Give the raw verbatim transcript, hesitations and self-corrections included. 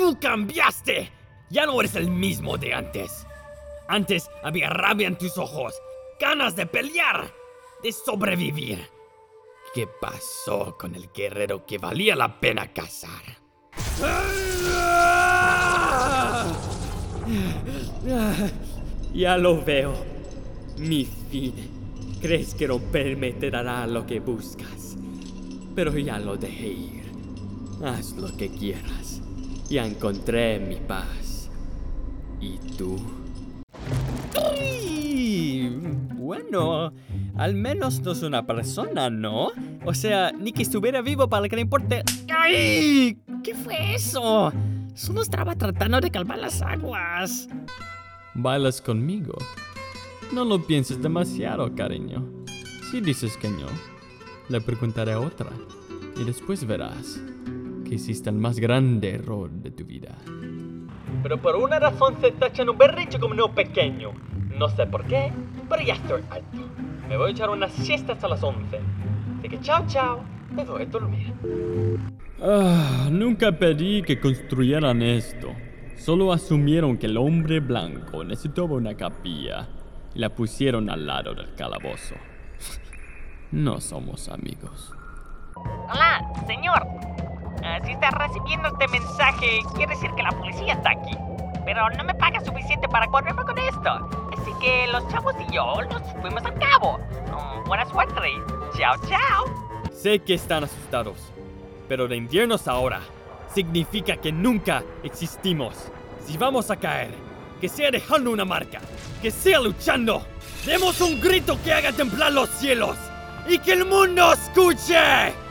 ¡Tú cambiaste! Ya no eres el mismo de antes. Antes había rabia en tus ojos, ganas de pelear, de sobrevivir. ¿Qué pasó con el guerrero que valía la pena cazar? Ya lo veo. Mi fin. Crees que romperme te dará lo que buscas. Pero ya lo dejé ir. Haz lo que quieras. Ya encontré mi paz. ¿Y tú? Y, bueno, al menos no es una persona, ¿no? O sea, ni que estuviera vivo para que le importe. ¡Ay! ¿Qué fue eso? Solo estaba tratando de calmar las aguas. ¿Bailas conmigo? No lo pienses demasiado, cariño. Si dices que no, le preguntaré a otra. Y después verás que hiciste el más grande error de tu vida. Pero por una razón se está echando un berrinche como un pequeño. No sé por qué, pero ya estoy alto. Me voy a echar unas siestas a las once. Así que chao, chao. Me voy a dormir. Ah, nunca pedí que construyeran esto. Solo asumieron que el hombre blanco necesitaba una capilla y la pusieron al lado del calabozo. No somos amigos. Hola, señor. Uh, si está recibiendo este mensaje, quiere decir que la policía está aquí. Pero no me paga suficiente para correrme con esto. Así que los chavos y yo nos fuimos al cabo. Um, buena suerte. Chao, chao. Sé que están asustados, pero rendirnos ahora significa que nunca existimos. Si vamos a caer, que sea dejando una marca, que sea luchando. Demos un grito que haga temblar los cielos y que el mundo escuche.